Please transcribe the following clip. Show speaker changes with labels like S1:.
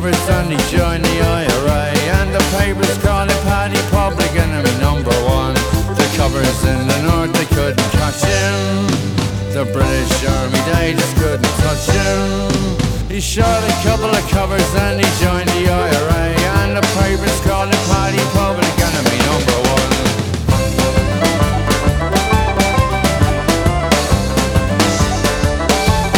S1: covers and he joined the IRA. And the papers called him Paddy, public enemy #1. The covers in the north, they couldn't catch him. The British Army, they just couldn't touch him. He shot a couple of covers and he joined the IRA. And the papers called him Paddy, public